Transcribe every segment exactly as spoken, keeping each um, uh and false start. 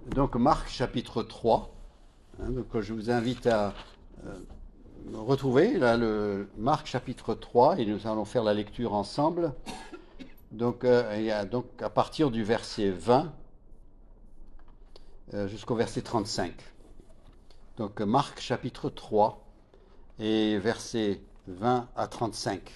donc Marc chapitre trois. Hein, donc je vous invite à euh, retrouver là, le Marc chapitre trois et nous allons faire la lecture ensemble. Donc, euh, il y a, donc à partir du verset vingt euh, jusqu'au verset trente-cinq. Donc Marc chapitre trois et versets vingt à trente-cinq.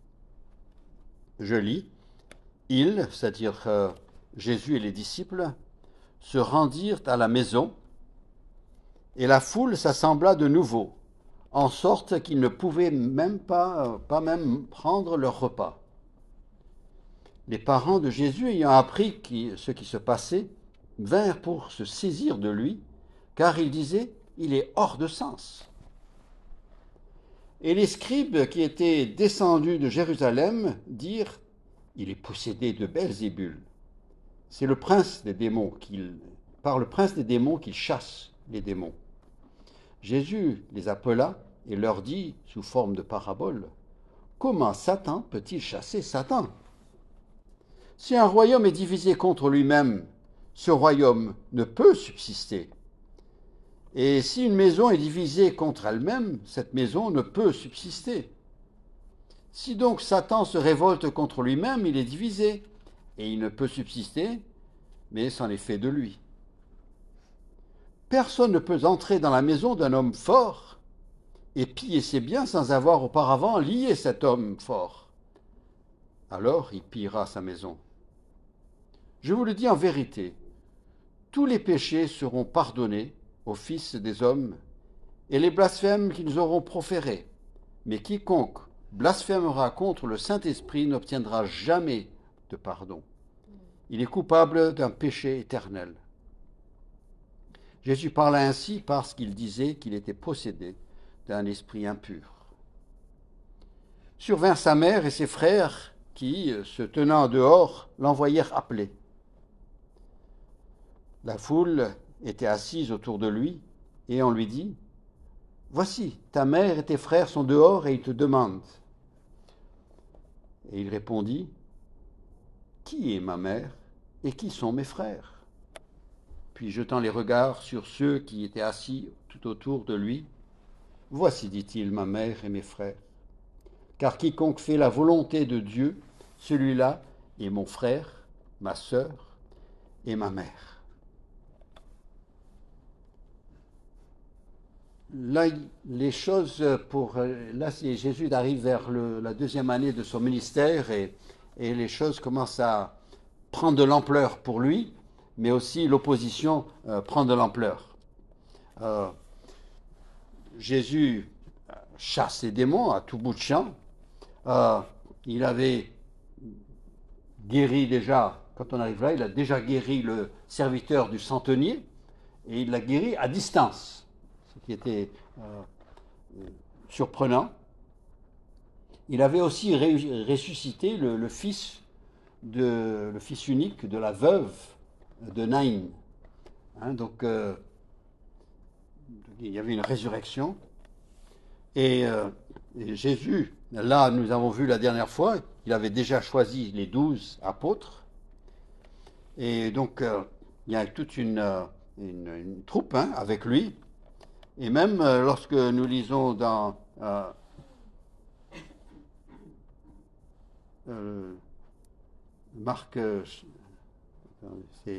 Je lis. Ils, c'est-à-dire euh, Jésus et les disciples, se rendirent à la maison, et la foule s'assembla de nouveau, en sorte qu'ils ne pouvaient même pas, pas même prendre leur repas. Les parents de Jésus, ayant appris qui, ce qui se passait, vinrent pour se saisir de lui, car ils disaient, il est hors de sens. Et les scribes qui étaient descendus de Jérusalem dirent, il est possédé de Belzébul. C'est le prince des démons qu'il, par le prince des démons qu'il chasse les démons. Jésus les appela et leur dit, sous forme de parabole, comment Satan peut-il chasser Satan? Si un royaume est divisé contre lui-même, ce royaume ne peut subsister. Et si une maison est divisée contre elle-même, cette maison ne peut subsister. Si donc Satan se révolte contre lui-même, il est divisé, et il ne peut subsister, mais c'en est fait de lui. Personne ne peut entrer dans la maison d'un homme fort et piller ses biens sans avoir auparavant lié cet homme fort. Alors il pillera sa maison. Je vous le dis en vérité, tous les péchés seront pardonnés aux fils des hommes et les blasphèmes qu'ils auront proférés, mais quiconque blasphémera contre le Saint-Esprit n'obtiendra jamais de pardon. Il est coupable d'un péché éternel. Jésus parla ainsi parce qu'il disait qu'il était possédé d'un esprit impur. Survinrent sa mère et ses frères qui, se tenant dehors, l'envoyèrent appeler. La foule était assise autour de lui et on lui dit, « Voici, ta mère et tes frères sont dehors et ils te demandent. » Et il répondit, « Qui est ma mère et qui sont mes frères ?» Puis jetant les regards sur ceux qui étaient assis tout autour de lui, « Voici, dit-il, ma mère et mes frères. Car quiconque fait la volonté de Dieu, celui-là est mon frère, ma sœur et ma mère. » Là, les choses pour là, Jésus arrive vers le, la deuxième année de son ministère et, et les choses commencent à prendre de l'ampleur pour lui, mais aussi l'opposition euh, prend de l'ampleur. Euh, Jésus chasse les démons à tout bout de champ. Euh, il avait guéri déjà, quand on arrive là, il a déjà guéri le serviteur du centenier et il l'a guéri à distance. Qui était euh, surprenant. Il avait aussi ré- ressuscité le, le fils de le fils unique de la veuve de Naïn. Hein, donc euh, il y avait une résurrection. Et, euh, et Jésus, là nous avons vu la dernière fois, il avait déjà choisi les douze apôtres. Et donc euh, il y a toute une, une, une troupe hein, avec lui. Et même euh, lorsque nous lisons dans euh, euh, Marc, euh, c'est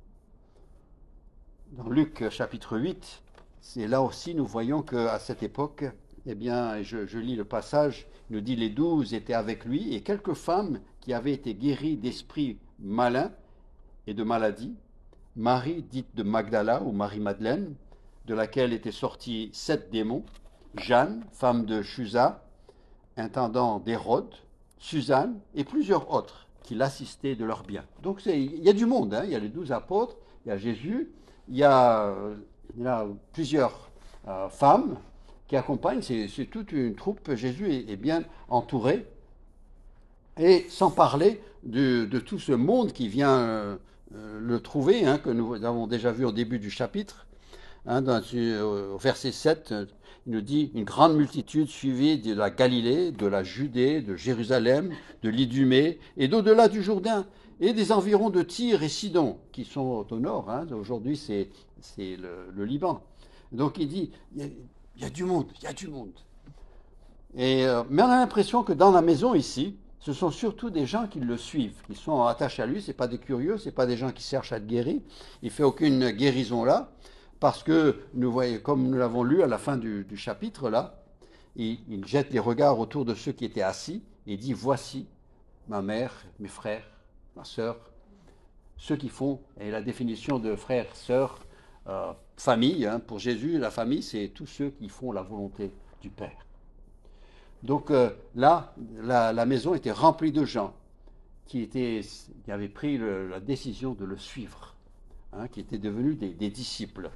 dans Luc chapitre huit, c'est là aussi nous voyons qu'à cette époque, eh bien, je, je lis le passage, il nous dit les douze étaient avec lui et quelques femmes qui avaient été guéries d'esprits malins et de maladies, Marie dite de Magdala ou Marie-Madeleine, de laquelle étaient sortis sept démons, Jeanne, femme de Chuza, intendant d'Hérode, Suzanne et plusieurs autres qui l'assistaient de leurs biens. Donc c'est, il y a du monde, hein, il y a les douze apôtres, il y a Jésus, il y a, il y a plusieurs euh, femmes qui accompagnent, c'est, c'est toute une troupe, Jésus est, est bien entouré, et sans parler de, de tout ce monde qui vient euh, le trouver, hein, que nous avons déjà vu au début du chapitre. Hein, dans, au verset sept, il nous dit « Une grande multitude suivie de la Galilée, de la Judée, de Jérusalem, de l'Idumée et d'au-delà du Jourdain, et des environs de Tyr et Sidon, qui sont au nord, hein. Aujourd'hui c'est le, le Liban. Donc il dit, il y, a, il y a du monde, il y a du monde. Et, euh, mais on a l'impression que dans la maison ici, ce sont surtout des gens qui le suivent, qui sont attachés à lui. Ce n'est pas des curieux, ce n'est pas des gens qui cherchent à être guéris. Il ne fait aucune guérison là, parce que, nous voyons, comme nous l'avons lu à la fin du, du chapitre là, il, il jette les regards autour de ceux qui étaient assis et dit, voici ma mère, mes frères, ma sœur, ceux qui font, et la définition de frère, sœur, euh, famille, hein, pour Jésus, la famille, c'est tous ceux qui font la volonté du Père. Donc euh, là, la, la maison était remplie de gens qui, étaient, qui avaient pris le, la décision de le suivre, hein, qui étaient devenus des, des disciples.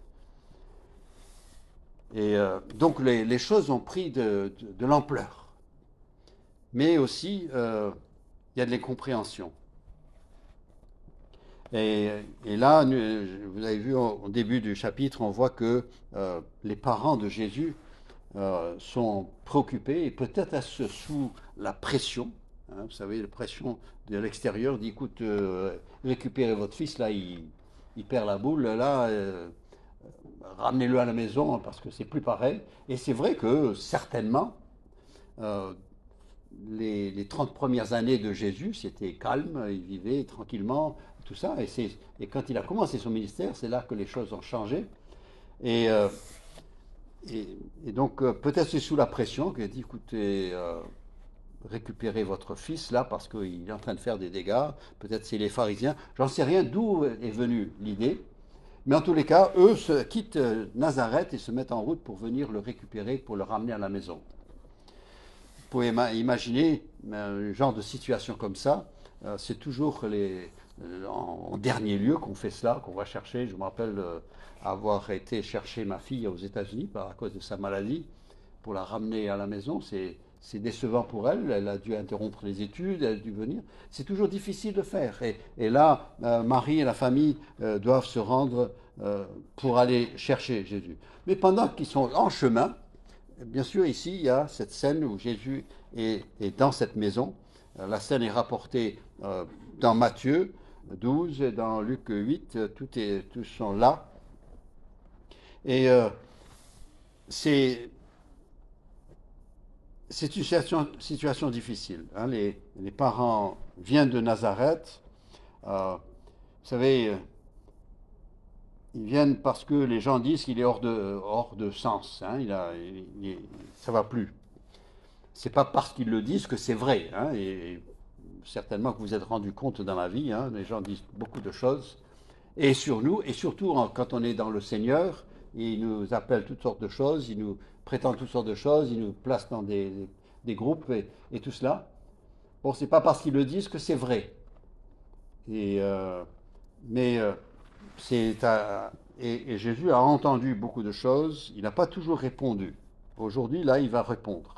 Et euh, donc les, les choses ont pris de, de, de l'ampleur. Mais aussi, euh, il y a de l'incompréhension. Et, et là, vous avez vu au, au début du chapitre, on voit que euh, les parents de Jésus Euh, sont préoccupés et peut-être sous la pression. Hein, vous savez, la pression de l'extérieur dit, écoute, euh, récupérez votre fils, là, il, il perd la boule, là, euh, ramenez-le à la maison parce que c'est plus pareil. Et c'est vrai que certainement, euh, les, les trente premières années de Jésus, c'était calme, il vivait tranquillement, tout ça. Et, et quand il a commencé son ministère, c'est là que les choses ont changé. Et euh, Et, et donc, euh, peut-être c'est sous la pression qu'il a dit, écoutez, euh, récupérez votre fils là parce qu'il est en train de faire des dégâts. Peut-être c'est les pharisiens. J'en sais rien d'où est venue l'idée. Mais en tous les cas, eux se quittent Nazareth et se mettent en route pour venir le récupérer, pour le ramener à la maison. Vous pouvez imaginer un genre de situation comme ça. Euh, c'est toujours les, en, en dernier lieu qu'on fait cela, qu'on va chercher. Je me rappelle euh, avoir été chercher ma fille aux États-Unis à cause de sa maladie pour la ramener à la maison. C'est, c'est décevant pour elle. Elle a dû interrompre les études, elle a dû venir. C'est toujours difficile de faire. Et, et là, euh, Marie et la famille euh, doivent se rendre euh, pour aller chercher Jésus. Mais pendant qu'ils sont en chemin, bien sûr, ici, il y a cette scène où Jésus est, est dans cette maison. La scène est rapportée euh, dans Matthieu douze et dans Luc huit. Tout est, tous sont là. Et euh, c'est, c'est une situation, situation difficile. Hein. Les, les parents viennent de Nazareth. Euh, vous savez, ils viennent parce que les gens disent qu'il est hors de, hors de sens. Hein. Il a, il, il, ça ne va plus. C'est pas parce qu'ils le disent que c'est vrai. Hein. Et, et certainement que vous vous êtes rendu compte dans la vie. Hein. Les gens disent beaucoup de choses. Et sur nous, et surtout quand on est dans le Seigneur, ils nous appellent toutes sortes de choses, ils nous prétendent toutes sortes de choses, ils nous placent dans des, des groupes et, et tout cela. Bon, c'est pas parce qu'ils le disent que c'est vrai. Et, euh, mais euh, c'est à, et, et Jésus a entendu beaucoup de choses, il n'a pas toujours répondu. Aujourd'hui, là, il va répondre.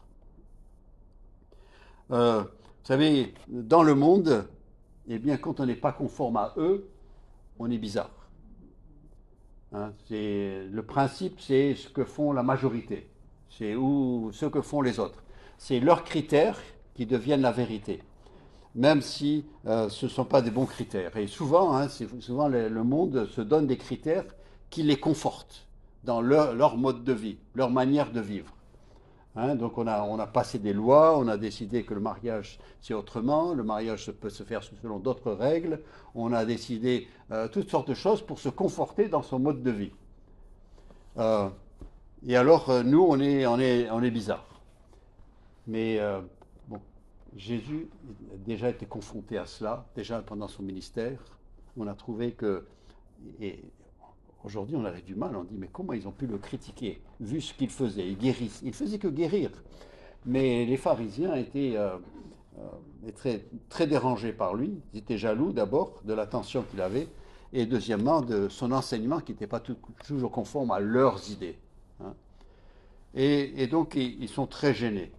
Euh, vous savez, dans le monde, eh bien, quand on n'est pas conforme à eux, on est bizarre. Hein, c'est, le principe, c'est ce que font la majorité. C'est où, ce que font les autres. C'est leurs critères qui deviennent la vérité. Même si euh, ce ne sont pas des bons critères. Et souvent, hein, c'est, souvent le, le monde se donne des critères qui les confortent dans leur, leur mode de vie, leur manière de vivre. Hein, donc on a, on a passé des lois, on a décidé que le mariage c'est autrement, le mariage peut se faire selon d'autres règles, on a décidé euh, toutes sortes de choses pour se conforter dans son mode de vie. Euh, et alors euh, nous on est, on est, on est bizarre. Mais euh, bon, Jésus a déjà été confronté à cela, déjà pendant son ministère. On a trouvé que, et aujourd'hui, on avait du mal, on dit, mais comment ils ont pu le critiquer, vu ce qu'il faisait? Il guérissait, il faisait que guérir. Mais les pharisiens étaient euh, euh, très, très dérangés par lui. Ils étaient jaloux d'abord de l'attention qu'il avait, et deuxièmement de son enseignement qui n'était pas tout, toujours conforme à leurs idées. Hein. Et, et donc, ils, ils sont très gênés.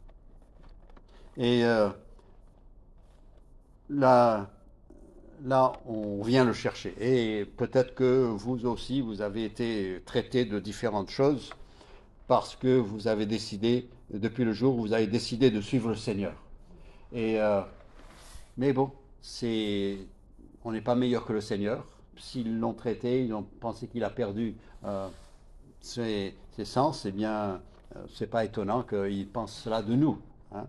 Et euh, la... là, on vient le chercher. Et peut-être que vous aussi, vous avez été traité de différentes choses parce que vous avez décidé, depuis le jour où vous avez décidé de suivre le Seigneur. Et, euh, mais bon, c'est, on n'est pas meilleur que le Seigneur. S'ils l'ont traité, ils ont pensé qu'il a perdu euh, ses, ses sens, eh bien, euh, c'est pas étonnant qu'ils pensent cela de nous. Hein.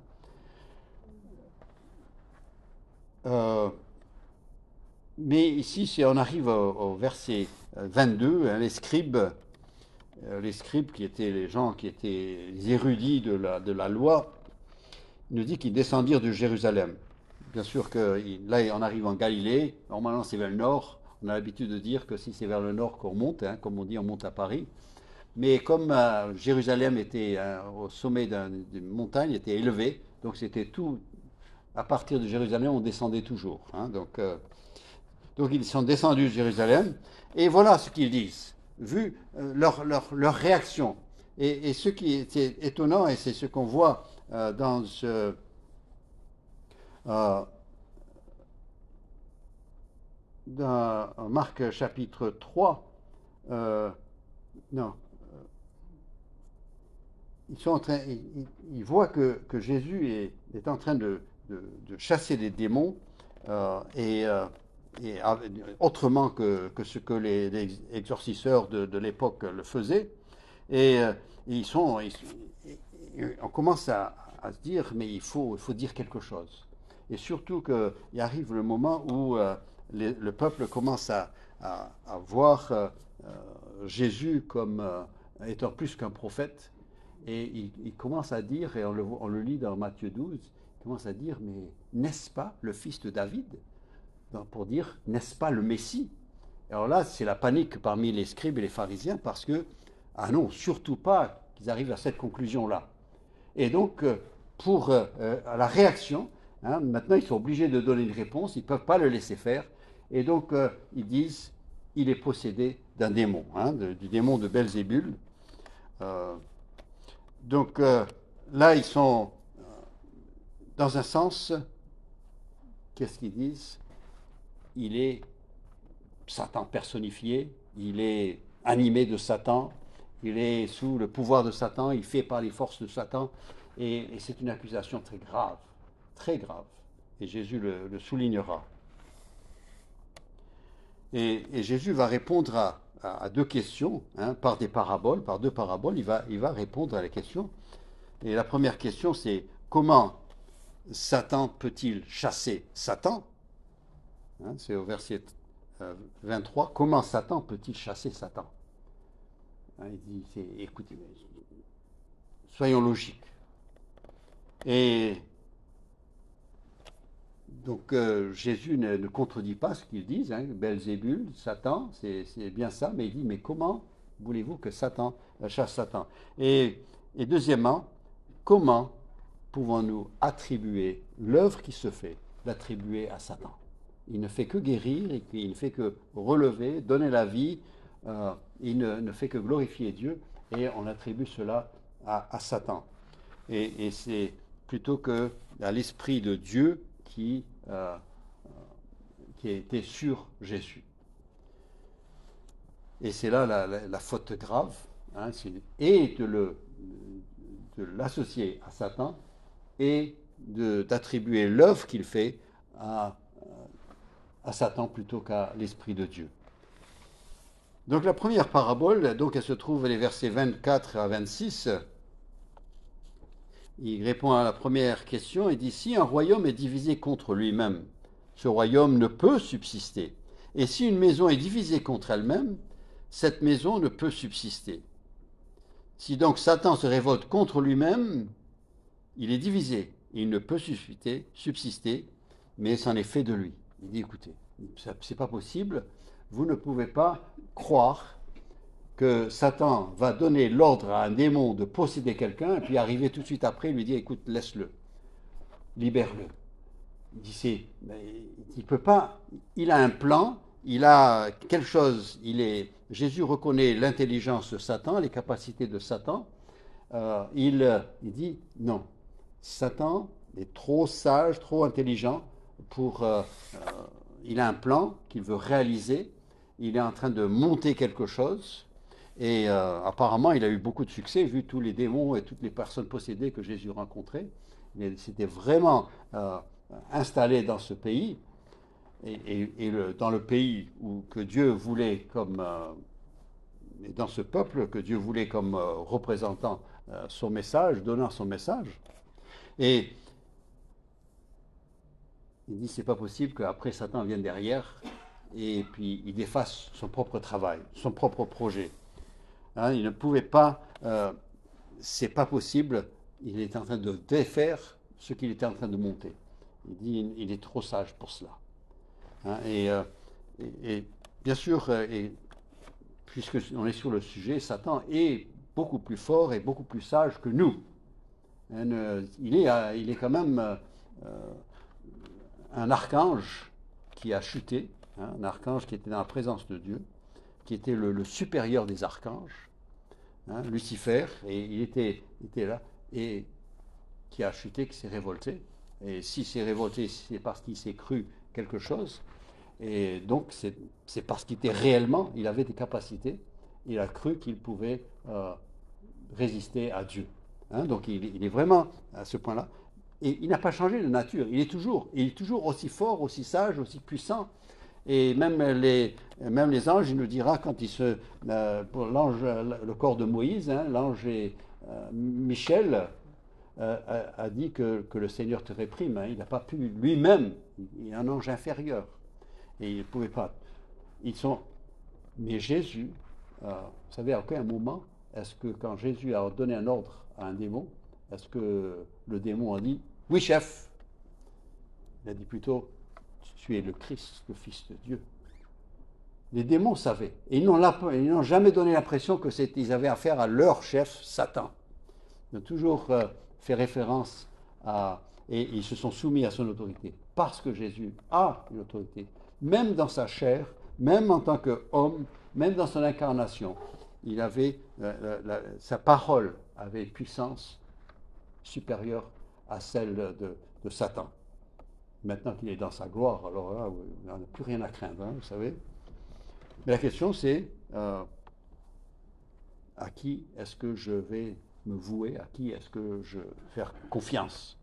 Euh, mais ici, si on arrive au, au verset vingt-deux, hein, les scribes, euh, les scribes qui étaient les gens qui étaient les érudits de la, de la loi, il nous dit qu'ils descendirent de Jérusalem. Bien sûr que là, on arrive en Galilée, normalement c'est vers le nord. On a l'habitude de dire que si c'est vers le nord qu'on monte, hein, comme on dit, on monte à Paris. Mais comme euh, Jérusalem était euh, au sommet d'une montagne, était élevé, donc c'était tout, à partir de Jérusalem, on descendait toujours. Hein, donc, euh, donc ils sont descendus de Jérusalem, et voilà ce qu'ils disent, vu euh, leur, leur, leur réaction. Et, et ce qui était étonnant, et c'est ce qu'on voit euh, dans ce... Euh, dans Marc chapitre trois, euh, non, ils, sont en train, ils, ils voient que, que Jésus est, est, en train de, de, de chasser des démons euh, et, euh, et autrement que, que ce que les, les exorcisseurs de, de l'époque le faisaient. Et, euh, ils sont, ils, on commence à, à se dire, mais il faut, il faut dire quelque chose. Et surtout qu'il arrive le moment où euh, les, le peuple commence à, à, à voir euh, Jésus comme euh, étant plus qu'un prophète. Et il, il commence à dire, et on le, on le lit dans Matthieu douze, il commence à dire, mais n'est-ce pas le fils de David? Donc, pour dire, n'est-ce pas le Messie? Alors là, c'est la panique parmi les scribes et les pharisiens, parce que, ah non, surtout pas qu'ils arrivent à cette conclusion-là. Et donc, pour euh, la réaction, hein, maintenant ils sont obligés de donner une réponse, ils ne peuvent pas le laisser faire. Et donc, euh, ils disent, il est possédé d'un démon, hein, de, du démon de Belzébul. Euh, donc euh, là, ils sont, euh, dans un sens, qu'est-ce qu'ils disent? Il est Satan personnifié, il est animé de Satan, il est sous le pouvoir de Satan, il fait par les forces de Satan, et, et c'est une accusation très grave, très grave, et Jésus le, le soulignera. Et, et Jésus va répondre à, à, à deux questions, hein, par des paraboles, par deux paraboles, il va, il va répondre à la question. Et la première question, c'est comment Satan peut-il chasser Satan? Hein, c'est au verset vingt-trois, comment Satan peut-il chasser Satan? Hein, il dit, c'est, écoutez, soyons logiques. Et donc euh, Jésus ne, ne contredit pas ce qu'ils disent, hein, Belzébul, Satan, c'est, c'est bien ça, mais il dit, mais comment voulez-vous que Satan euh, chasse Satan? Et, et deuxièmement, comment pouvons-nous attribuer l'œuvre qui se fait, l'attribuer à Satan? Il ne fait que guérir, et il ne fait que relever, donner la vie, euh, il ne, ne fait que glorifier Dieu, et on attribue cela à, à Satan. Et, et c'est plutôt que à l'Esprit de Dieu qui, euh, qui était sur Jésus. Et c'est là la, la, la faute grave, hein, et de, le, de l'associer à Satan, et de, d'attribuer l'œuvre qu'il fait à à Satan plutôt qu'à l'Esprit de Dieu. Donc la première parabole, donc elle se trouve les versets vingt-quatre à vingt-six. Il répond à la première question et dit, si un royaume est divisé contre lui-même, ce royaume ne peut subsister. Et si une maison est divisée contre elle-même, cette maison ne peut subsister. Si donc Satan se révolte contre lui-même, il est divisé. Il ne peut subsister, subsister, mais c'en est fait de lui. Il dit, écoutez, c'est pas possible, vous ne pouvez pas croire que Satan va donner l'ordre à un démon de posséder quelqu'un, et puis arriver tout de suite après, lui dire, écoute, laisse-le, libère-le. Il dit, c'est, il peut pas, il a un plan, il a quelque chose, il est, Jésus reconnaît l'intelligence de Satan, les capacités de Satan, euh, il, il dit, non, Satan est trop sage, trop intelligent, pour, euh, euh, il a un plan qu'il veut réaliser, il est en train de monter quelque chose, et euh, apparemment il a eu beaucoup de succès, vu tous les démons et toutes les personnes possédées que Jésus rencontrait. Il s'était vraiment euh, installé dans ce pays, et, et, et le, dans le pays où, que Dieu voulait comme, euh, et dans ce peuple que Dieu voulait comme euh, représentant euh, son message, donnant son message. Et il dit c'est pas possible qu'après Satan vienne derrière et puis il défasse son propre travail, son propre projet. Hein, il ne pouvait pas, euh, c'est pas possible. Il est en train de défaire ce qu'il était en train de monter. Il dit il est trop sage pour cela. Hein, et, euh, et, et, bien sûr, euh, et, puisque on est sur le sujet, Satan est beaucoup plus fort et beaucoup plus sage que nous. Hein, euh, il, est, euh, il est quand même euh, un archange qui a chuté, hein, un archange qui était dans la présence de Dieu, qui était le, le supérieur des archanges, hein, Lucifer, et il était, était là, et qui a chuté, qui s'est révolté. Et s'il s'est révolté, c'est parce qu'il s'est cru quelque chose. Et donc, c'est, c'est parce qu'il était réellement, il avait des capacités, il a cru qu'il pouvait euh, résister à Dieu. Hein, donc, il, il est vraiment à ce point-là. Et il n'a pas changé de nature. Il est toujours, il est toujours aussi fort, aussi sage, aussi puissant. Et même les, même les anges, il nous dira quand il se, euh, pour l'ange, le corps de Moïse, hein, l'ange et, euh, Michel euh, a, a, dit que, que le Seigneur te réprime. Hein, il n'a pas pu lui-même. Il est un ange inférieur et il ne pouvait pas. Ils sont. Mais Jésus, euh, vous savez, à aucun moment est-ce que quand Jésus a donné un ordre à un démon, est-ce que le démon a dit oui chef? Il a dit plutôt tu es le Christ, le Fils de Dieu. Les démons savaient. Et ils n'ont, ils n'ont jamais donné l'impression qu'ils avaient affaire à leur chef, Satan. Ils ont toujours euh, fait référence à... Et ils se sont soumis à son autorité. Parce que Jésus a une autorité. Même dans sa chair, même en tant qu'homme, même dans son incarnation, il avait, euh, la, la, sa parole avait puissance supérieure à celle de, de Satan. Maintenant qu'il est dans sa gloire, alors là, il n'en a plus rien à craindre, hein, vous savez. Mais la question, c'est euh, à qui est-ce que je vais me vouer, à qui est-ce que je vais faire confiance?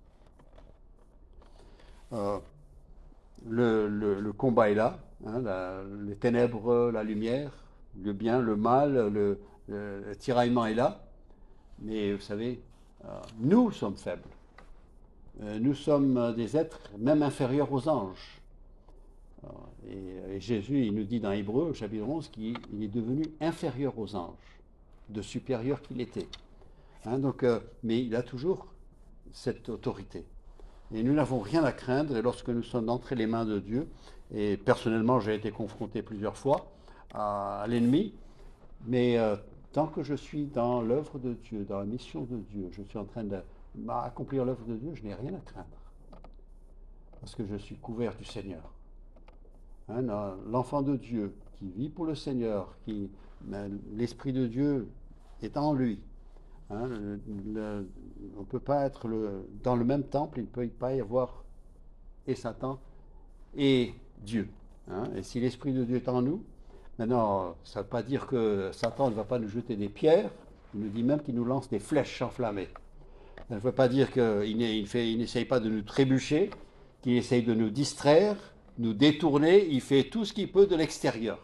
euh, le, le, le combat est là, hein, la, les ténèbres, la lumière, le bien, le mal, le, le, le tiraillement est là. Mais vous savez, euh, nous sommes faibles. Nous sommes des êtres même inférieurs aux anges. Et, et Jésus, il nous dit dans Hébreux, chapitre onze, qu'il est devenu inférieur aux anges, de supérieur qu'il était. Hein, donc, euh, mais il a toujours cette autorité. Et nous n'avons rien à craindre lorsque nous sommes entre les mains de Dieu. Et personnellement, j'ai été confronté plusieurs fois à, à l'ennemi. Mais euh, tant que je suis dans l'œuvre de Dieu, dans la mission de Dieu, je suis en train de accomplir l'œuvre de Dieu, je n'ai rien à craindre. Parce que je suis couvert du Seigneur. Hein, l'enfant de Dieu qui vit pour le Seigneur, qui, l'Esprit de Dieu est en lui. Hein, le, le, on ne peut pas être le, dans le même temple, il ne peut pas y avoir et Satan et Dieu. Hein, et si l'Esprit de Dieu est en nous, maintenant, ça ne veut pas dire que Satan ne va pas nous jeter des pierres, il nous dit même qu'il nous lance des flèches enflammées. Ça ne veut pas dire qu'il n'essaye pas de nous trébucher, qu'il essaye de nous distraire, nous détourner, il fait tout ce qu'il peut de l'extérieur.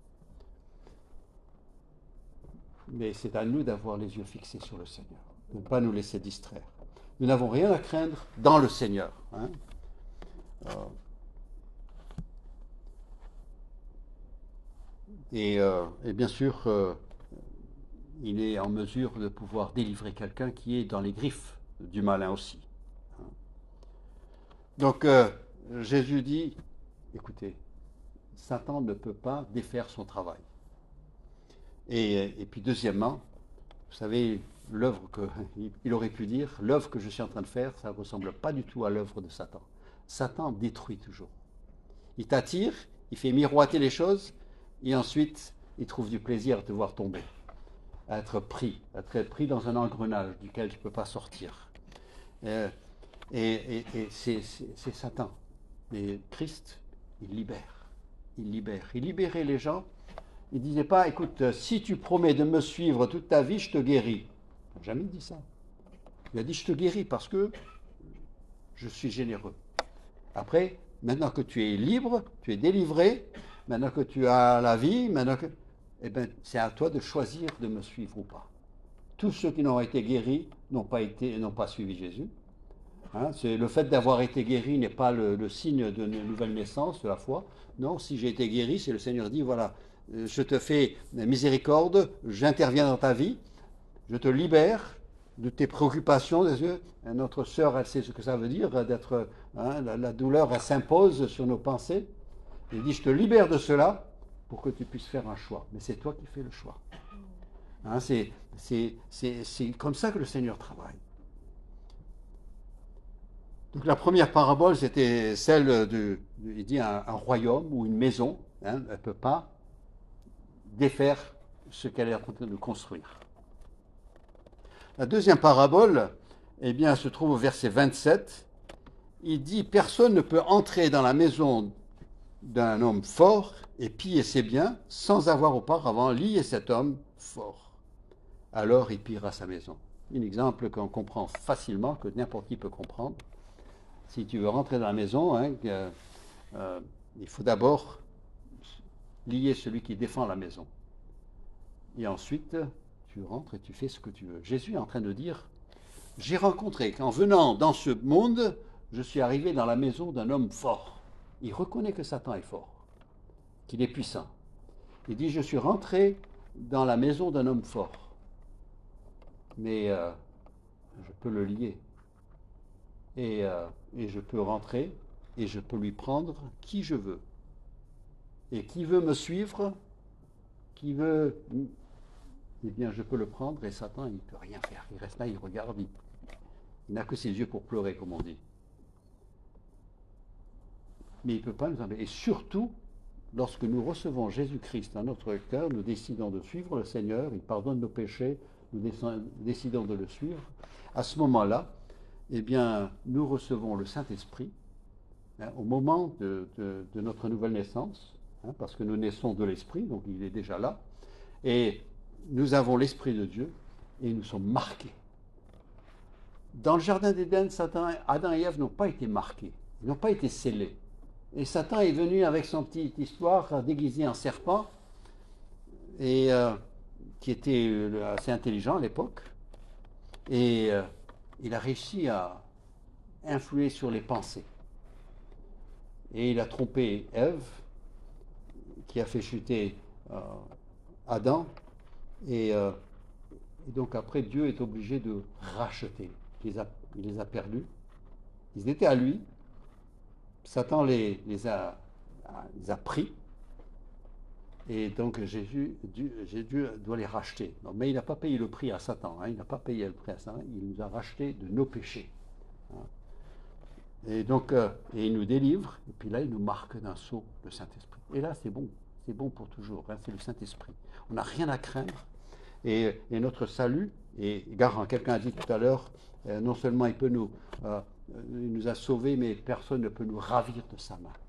Mais c'est à nous d'avoir les yeux fixés sur le Seigneur, de ne pas nous laisser distraire. Nous n'avons rien à craindre dans le Seigneur. Hein. Euh, et, euh, et bien sûr, euh, il est en mesure de pouvoir délivrer quelqu'un qui est dans les griffes du malin aussi. Donc, euh, Jésus dit, écoutez, Satan ne peut pas défaire son travail. Et, et puis deuxièmement, vous savez, l'œuvre qu'il aurait pu dire, l'œuvre que je suis en train de faire, ça ne ressemble pas du tout à l'œuvre de Satan. Satan détruit toujours. Il t'attire, il fait miroiter les choses, et ensuite, il trouve du plaisir à te voir tomber, à être pris, à être pris dans un engrenage duquel tu ne peux pas sortir. Et, et, et c'est, c'est, c'est Satan. Mais Christ, il libère. Il libère. Il libérait les gens. Il ne disait pas, écoute, si tu promets de me suivre toute ta vie, je te guéris. Il n'a jamais dit ça. Il a dit, je te guéris parce que je suis généreux. Après, maintenant que tu es libre, tu es délivré, maintenant que tu as la vie, maintenant que... Eh bien, c'est à toi de choisir de me suivre ou pas. Tous ceux qui n'ont été guéris n'ont pas, été, n'ont pas suivi Jésus. Hein, c'est, le fait d'avoir été guéri n'est pas le, le signe de nouvelle naissance, de la foi. Non, si j'ai été guéri, c'est le Seigneur dit, voilà, je te fais miséricorde, j'interviens dans ta vie, je te libère de tes préoccupations. Notre sœur, elle sait ce que ça veut dire, d'être, hein, la, la douleur, elle s'impose sur nos pensées. Il dit, je te libère de cela pour que tu puisses faire un choix. Mais c'est toi qui fais le choix. Hein, c'est, c'est, c'est, c'est comme ça que le Seigneur travaille. Donc la première parabole, c'était celle de, il dit, un, un royaume ou une maison. Hein, elle ne peut pas défaire ce qu'elle est en train de construire. La deuxième parabole, eh bien, se trouve au verset vingt-sept. Il dit, personne ne peut entrer dans la maison d'un homme fort et piller ses biens sans avoir auparavant lié cet homme fort. Alors il pillera sa maison. Un exemple qu'on comprend facilement, que n'importe qui peut comprendre. Si tu veux rentrer dans la maison, hein, euh, euh, il faut d'abord lier celui qui défend la maison. Et ensuite, tu rentres et tu fais ce que tu veux. Jésus est en train de dire, j'ai rencontré qu'en venant dans ce monde, je suis arrivé dans la maison d'un homme fort. Il reconnaît que Satan est fort, qu'il est puissant. Il dit, je suis rentré dans la maison d'un homme fort. Mais euh, je peux le lier. Et, euh, et je peux rentrer et je peux lui prendre qui je veux. Et qui veut me suivre, qui veut... Eh bien, je peux le prendre et Satan, il ne peut rien faire. Il reste là, il regarde, il, il n'a que ses yeux pour pleurer, comme on dit. Mais il ne peut pas nous empêcher. Et surtout, lorsque nous recevons Jésus-Christ dans notre cœur, nous décidons de suivre le Seigneur, il pardonne nos péchés, nous décidons de le suivre. À ce moment-là, eh bien, nous recevons le Saint-Esprit hein, au moment de, de, de notre nouvelle naissance, hein, parce que nous naissons de l'Esprit, donc il est déjà là. Et nous avons l'Esprit de Dieu et nous sommes marqués. Dans le jardin d'Éden, Satan, Adam et Ève n'ont pas été marqués, ils n'ont pas été scellés. Et Satan est venu avec son petite histoire déguisé en serpent, et, euh, qui était euh, assez intelligent à l'époque. Et euh, il a réussi à influer sur les pensées. Et il a trompé Ève, qui a fait chuter euh, Adam. Et, euh, et donc après, Dieu est obligé de racheter. Il les a, il les a perdus. Ils étaient à lui. Satan les, les, a, les a pris. Et donc Jésus, Dieu, Jésus doit les racheter. Non, mais il n'a pas payé le prix à Satan. Hein, il n'a pas payé le prix à Satan. Il nous a rachetés de nos péchés. Hein. Et donc, euh, et il nous délivre. Et puis là, il nous marque d'un sceau le Saint-Esprit. Et là, c'est bon. C'est bon pour toujours. Hein, c'est le Saint-Esprit. On n'a rien à craindre. Et, et notre salut, et garant, quelqu'un a dit tout à l'heure, euh, non seulement il peut nous, euh, il nous a sauvés, mais personne ne peut nous ravir de sa main.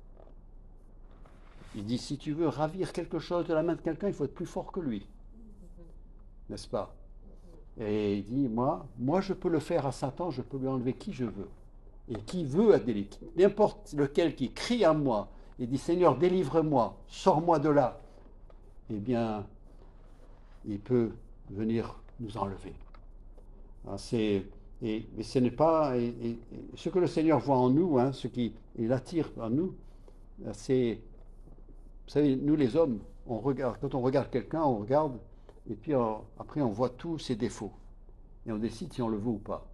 Il dit, si tu veux ravir quelque chose de la main de quelqu'un, il faut être plus fort que lui. N'est-ce pas? Et il dit, moi, moi je peux le faire à Satan, je peux lui enlever qui je veux. Et qui veut à délivrer, n'importe lequel qui crie à moi et dit, Seigneur, délivre-moi, sors-moi de là, eh bien, il peut venir nous enlever. C'est, et, et ce n'est pas... Et, et, et ce que le Seigneur voit en nous, hein, ce qu'il attire en nous, c'est... Vous savez, nous les hommes, on regarde, quand on regarde quelqu'un, on regarde, et puis on, après on voit tous ses défauts. Et on décide si on le veut ou pas.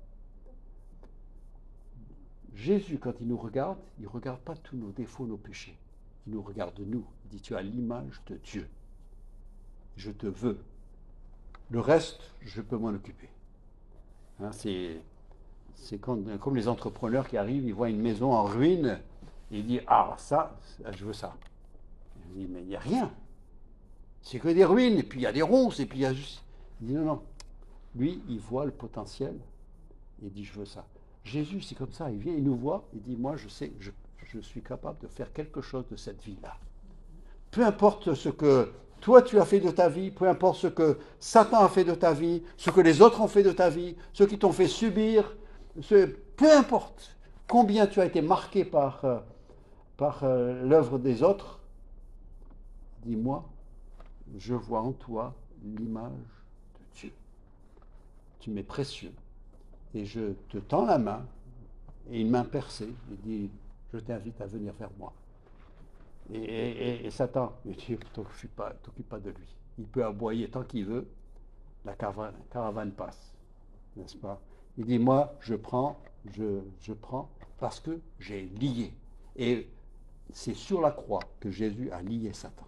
Jésus, quand il nous regarde, il ne regarde pas tous nos défauts, nos péchés. Il nous regarde nous. Il dit, tu as l'image de Dieu. Je te veux. Le reste, je peux m'en occuper. Hein, c'est c'est comme, comme les entrepreneurs qui arrivent, ils voient une maison en ruine, et ils disent, ah, ça, je veux ça. Je dis, mais il n'y a rien. C'est que des ruines, et puis il y a des ronces, et puis il y a juste... Il dit, non, non. Lui, il voit le potentiel, et il dit, je veux ça. Jésus, c'est comme ça, il vient, il nous voit, il dit, moi, je sais, je, je suis capable de faire quelque chose de cette vie-là. Peu importe ce que toi, tu as fait de ta vie, peu importe ce que Satan a fait de ta vie, ce que les autres ont fait de ta vie, ceux qui t'ont fait subir, ce, peu importe combien tu as été marqué par... Euh, par euh, l'œuvre des autres. Dis-moi, je vois en toi l'image de Dieu. Tu m'es précieux. Et je te tends la main, et une main percée, il dit, je t'invite à venir vers moi. Et, et, et Satan, il dit, t'occupe pas, t'occupe pas de lui. Il peut aboyer tant qu'il veut, la caravane, caravane passe, n'est-ce pas? Il dit, moi, je prends, je, je prends, parce que j'ai lié. Et c'est sur la croix que Jésus a lié Satan.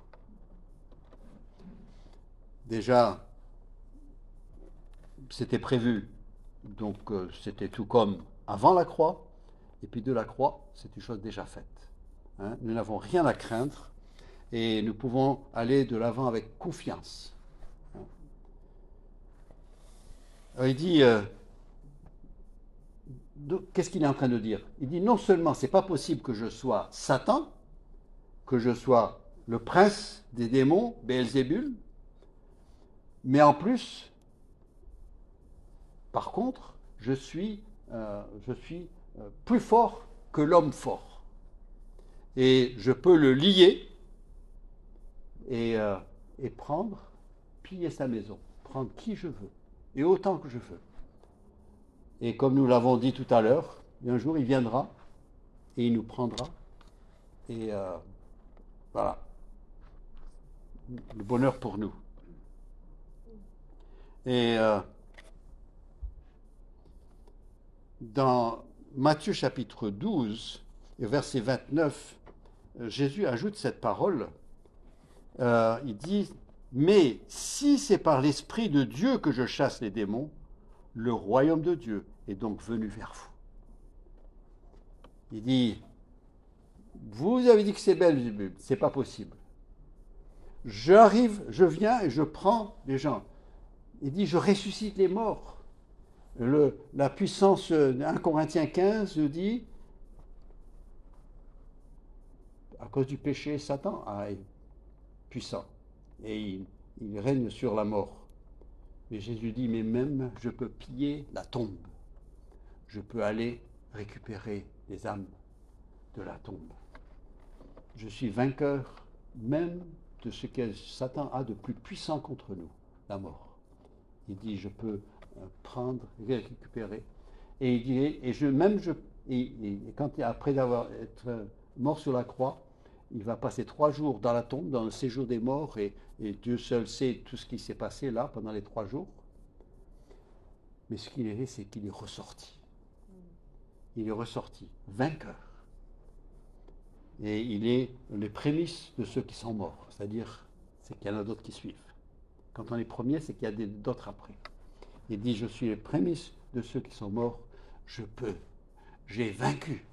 Déjà, c'était prévu, donc euh, c'était tout comme avant la croix, et puis de la croix, c'est une chose déjà faite. Hein? Nous n'avons rien à craindre, et nous pouvons aller de l'avant avec confiance. Alors, il dit, euh, qu'est-ce qu'il est en train de dire? Il dit, non seulement c'est pas possible que je sois Satan, que je sois le prince des démons, Béelzébul, mais en plus, par contre, je suis, euh, je suis euh, plus fort que l'homme fort. Et je peux le lier et, euh, et prendre, piller sa maison, prendre qui je veux, et autant que je veux. Et comme nous l'avons dit tout à l'heure, un jour il viendra et il nous prendra. Et euh, voilà, le bonheur pour nous. Et euh, dans Matthieu chapitre douze, verset vingt-neuf, Jésus ajoute cette parole. Euh, il dit, mais si c'est par l'Esprit de Dieu que je chasse les démons, le royaume de Dieu est donc venu vers vous. Il dit, vous avez dit que c'est belle, c'est pas possible. J'arrive, je viens et je prends les gens. Il dit, je ressuscite les morts. Le, la puissance de un Corinthiens quinze dit, à cause du péché, Satan est puissant et il, il règne sur la mort. Mais Jésus dit, mais même je peux piller la tombe. Je peux aller récupérer les âmes de la tombe. Je suis vainqueur même de ce que Satan a de plus puissant contre nous, la mort. Il dit, je peux prendre, récupérer. Et il dit, et je, même je, et, et quand après d'avoir été mort sur la croix, il va passer trois jours dans la tombe, dans le séjour des morts, et, et Dieu seul sait tout ce qui s'est passé là pendant les trois jours. Mais ce qu'il est, c'est qu'il est ressorti. Il est ressorti, vainqueur. Et il est les prémices de ceux qui sont morts. C'est-à-dire, c'est qu'il y en a d'autres qui suivent. Quand on est premier, c'est qu'il y a d'autres après. Il dit, je suis les prémices de ceux qui sont morts. Je peux. J'ai vaincu.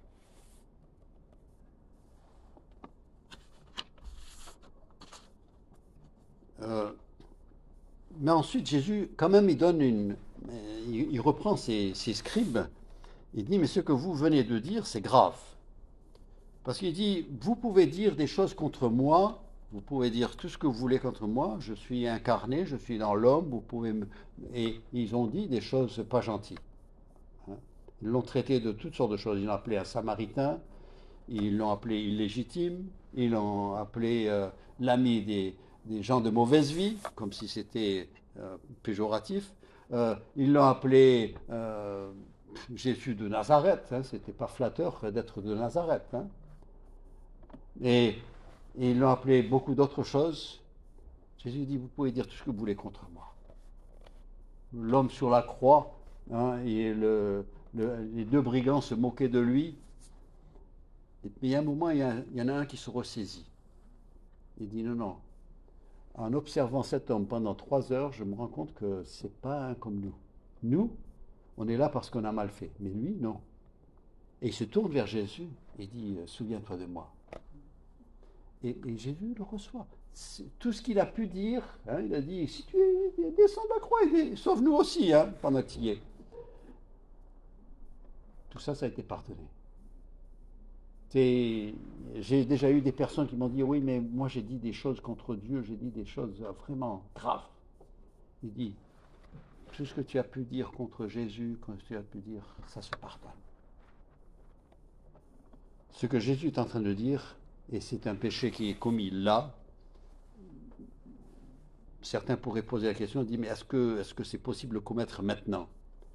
Euh, mais ensuite, Jésus, quand même, il donne une... Il, il reprend ses, ses scribes. Il dit, mais ce que vous venez de dire, c'est grave. Parce qu'il dit, vous pouvez dire des choses contre moi, vous pouvez dire tout ce que vous voulez contre moi, je suis incarné, je suis dans l'homme, vous pouvez me... Et ils ont dit des choses pas gentilles. Ils l'ont traité de toutes sortes de choses. Ils l'ont appelé un samaritain, ils l'ont appelé illégitime, ils l'ont appelé euh, l'ami des, des gens de mauvaise vie, comme si c'était euh, péjoratif. Euh, ils l'ont appelé euh, Jésus de Nazareth, hein, c'était pas flatteur d'être de Nazareth. Hein. Et, et ils l'ont appelé beaucoup d'autres choses. Jésus dit, vous pouvez dire tout ce que vous voulez contre moi. L'homme sur la croix, hein, et le, le, les deux brigands se moquaient de lui. Et puis, il y a un moment, il y, a, il y en a un qui se ressaisit. Il dit, non, non. En observant cet homme pendant trois heures, je me rends compte que c'est pas un comme nous. Nous, on est là parce qu'on a mal fait. Mais lui, non. Et il se tourne vers Jésus et dit, souviens-toi de moi. Et, et Jésus le reçoit. C'est tout ce qu'il a pu dire, hein, il a dit, si tu es, descends de la croix, et sauve-nous aussi, hein, pendant que tu y es. Tout ça, ça a été pardonné. C'est, j'ai déjà eu des personnes qui m'ont dit, oui, mais moi j'ai dit des choses contre Dieu, j'ai dit des choses vraiment graves. Il dit, tout ce que tu as pu dire contre Jésus, ce que tu as pu dire, ça se pardonne. Ce que Jésus est en train de dire, et c'est un péché qui est commis là, certains pourraient poser la question, dire, mais est-ce que est-ce que c'est possible de le commettre maintenant?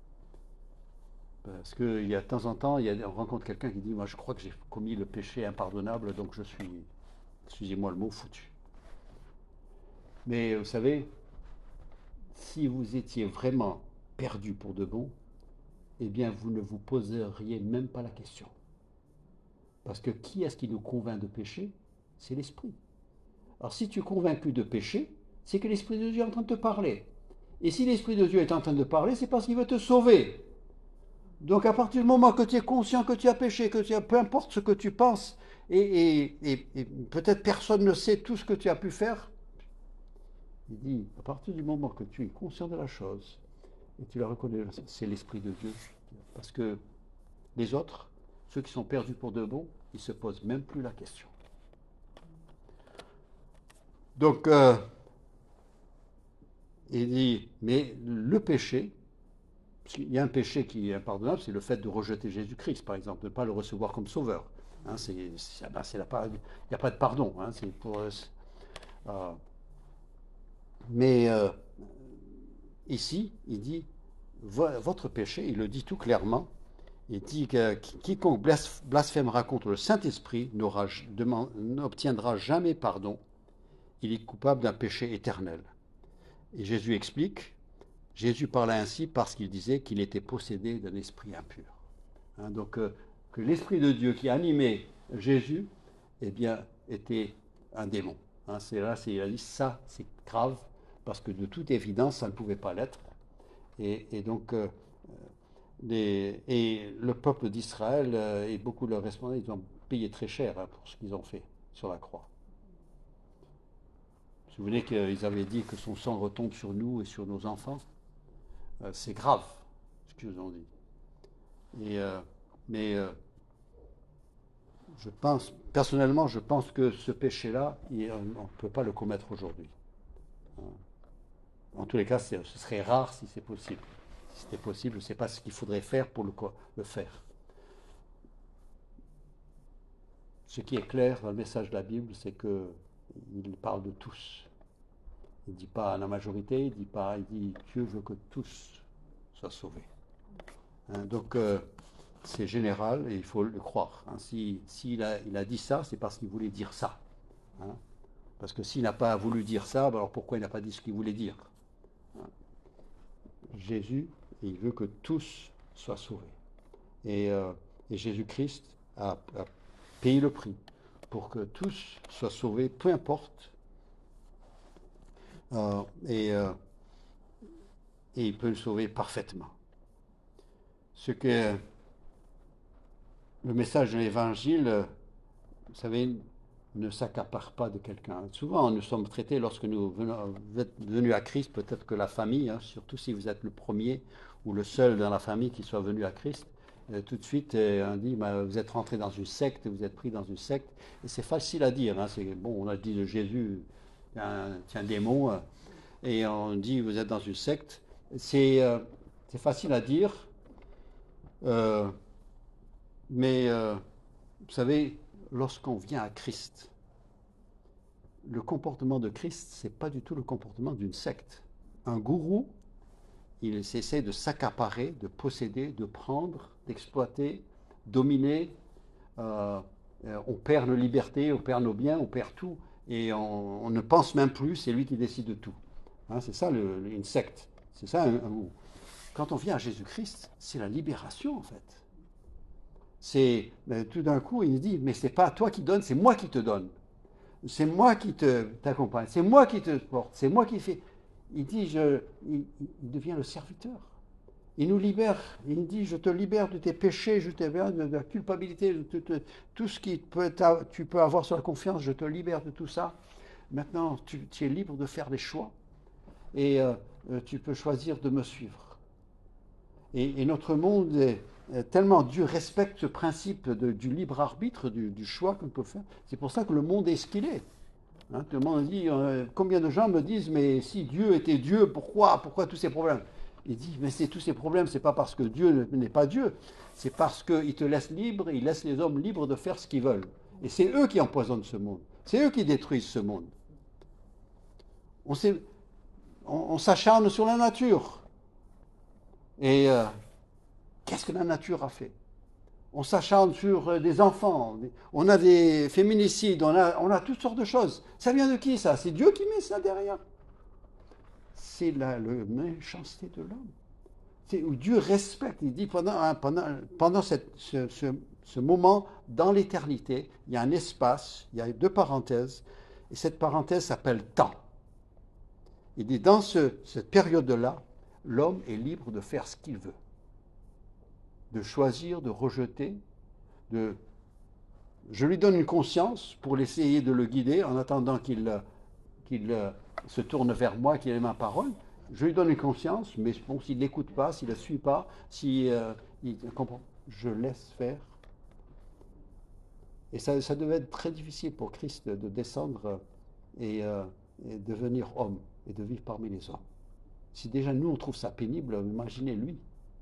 Parce qu'il y a de temps en temps, il y a, on rencontre quelqu'un qui dit, moi je crois que j'ai commis le péché impardonnable, donc je suis, excusez-moi le mot, foutu. Mais vous savez, si vous étiez vraiment perdu pour de bon, eh bien vous ne vous poseriez même pas la question. Parce que qui est-ce qui nous convainc de péché? C'est l'Esprit. Alors si tu es convaincu de péché, c'est que l'Esprit de Dieu est en train de te parler. Et si l'Esprit de Dieu est en train de te parler, c'est parce qu'il veut te sauver. Donc à partir du moment que tu es conscient que tu as péché, que tu as, peu importe ce que tu penses, et, et, et, et peut-être personne ne sait tout ce que tu as pu faire, il dit, à partir du moment que tu es conscient de la chose, et tu la reconnais, c'est l'Esprit de Dieu. Parce que les autres, ceux qui sont perdus pour de bon, ils ne se posent même plus la question. Donc, euh, il dit, mais le péché, il y a un péché qui est impardonnable, c'est le fait de rejeter Jésus-Christ, par exemple, de ne pas le recevoir comme sauveur. Hein, c'est, c'est, ben, c'est la, il n'y a pas de pardon. Hein, c'est pour, euh, mais euh, ici, il dit, votre péché, il le dit tout clairement, il dit que quiconque blasphémera contre le Saint-Esprit n'obtiendra jamais pardon, il est coupable d'un péché éternel. Et Jésus explique, Jésus parlait ainsi parce qu'il disait qu'il était possédé d'un esprit impur. Hein, donc euh, que l'Esprit de Dieu qui animait Jésus, eh bien, était un démon. Hein, c'est là, c'est, il a dit ça, c'est grave, parce que de toute évidence, ça ne pouvait pas l'être. Et, et donc, euh, les, et le peuple d'Israël euh, et beaucoup de leurs responsables, ils ont payé très cher hein, pour ce qu'ils ont fait sur la croix. Vous vous souvenez qu'ils avaient dit que son sang retombe sur nous et sur nos enfants? euh, C'est grave, ce qu'ils ont dit. Et, euh, mais euh, je pense, personnellement, je pense que ce péché-là, on ne peut pas le commettre aujourd'hui. En tous les cas, ce serait rare si c'est possible. Si c'était possible, je ne sais pas ce qu'il faudrait faire pour le, le faire. Ce qui est clair dans le message de la Bible, c'est qu'il parle de tous. Il ne dit pas à la majorité, il dit pas, il dit Dieu veut que tous soient sauvés. Hein, donc euh, c'est général et il faut le croire. Hein. Si, s'il a, il a dit ça, c'est parce qu'il voulait dire ça. Hein. Parce que s'il n'a pas voulu dire ça, alors pourquoi il n'a pas dit ce qu'il voulait dire? Hein. Jésus, il veut que tous soient sauvés. Et, euh, et Jésus-Christ a, a payé le prix pour que tous soient sauvés, peu importe. Euh, et, euh, et il peut le sauver parfaitement. Ce que le message de l'Évangile, vous savez, ne s'accapare pas de quelqu'un. Souvent, nous sommes traités, lorsque nous venons, vous êtes venus à Christ, peut-être que la famille, hein, surtout si vous êtes le premier ou le seul dans la famille qui soit venu à Christ, euh, tout de suite, euh, on dit, bah, vous êtes rentré dans une secte, vous êtes pris dans une secte, et c'est facile à dire. Hein, c'est, bon, on a dit de Jésus, c'est un, c'est un démon, euh, et on dit, vous êtes dans une secte. C'est, euh, c'est facile à dire, euh, mais euh, vous savez, lorsqu'on vient à Christ, le comportement de Christ, ce n'est pas du tout le comportement d'une secte. Un gourou, il essaie de s'accaparer, de posséder, de prendre, d'exploiter, dominer. Euh, on perd nos libertés, on perd nos biens, on perd tout. Et on, on ne pense même plus, c'est lui qui décide de tout. Hein, c'est ça le, une secte. C'est ça un, un gourou. Quand on vient à Jésus-Christ, c'est la libération en fait. C'est tout d'un coup, il dit, mais c'est pas toi qui donnes, c'est moi qui te donne. C'est moi qui te, t'accompagne, c'est moi qui te porte, c'est moi qui fais. Il dit, je, il, il devient le serviteur. Il nous libère. Il dit, je te libère de tes péchés, je te libère de, de la culpabilité, de, de, de, tout ce qui peut tu peux avoir sur la confiance, je te libère de tout ça. Maintenant, tu, tu es libre de faire des choix et euh, tu peux choisir de me suivre. Et, et notre monde est tellement Dieu respecte ce principe de, du libre arbitre, du, du choix qu'on peut faire. C'est pour ça que le monde est ce qu'il est. Hein, tout le monde dit, euh, combien de gens me disent, mais si Dieu était Dieu, pourquoi, pourquoi tous ces problèmes? Il dit, mais c'est tous ces problèmes, c'est pas parce que Dieu n'est pas Dieu, c'est parce qu'il te laisse libre, il laisse les hommes libres de faire ce qu'ils veulent. Et c'est eux qui empoisonnent ce monde. C'est eux qui détruisent ce monde. On, on, on s'acharne sur la nature. Et euh, qu'est-ce que la nature a fait? On s'acharne sur des enfants, on a des féminicides, on a, on a toutes sortes de choses. Ça vient de qui ça? C'est Dieu qui met ça derrière. C'est la, la méchanceté de l'homme. C'est où Dieu respecte, il dit pendant, hein, pendant, pendant cette, ce, ce, ce moment dans l'éternité, il y a un espace, il y a deux parenthèses, et cette parenthèse s'appelle temps. Il dit dans ce, cette période-là, l'homme est libre de faire ce qu'il veut, de choisir, de rejeter, de... Je lui donne une conscience pour essayer de le guider en attendant qu'il, qu'il se tourne vers moi, qu'il ait ma parole. Je lui donne une conscience, mais bon, s'il ne l'écoute pas, s'il ne la suit pas, si euh, il comprend, je laisse faire. Et ça, ça devait être très difficile pour Christ de descendre et, euh, et devenir homme et de vivre parmi les hommes. Si déjà nous on trouve ça pénible, imaginez lui.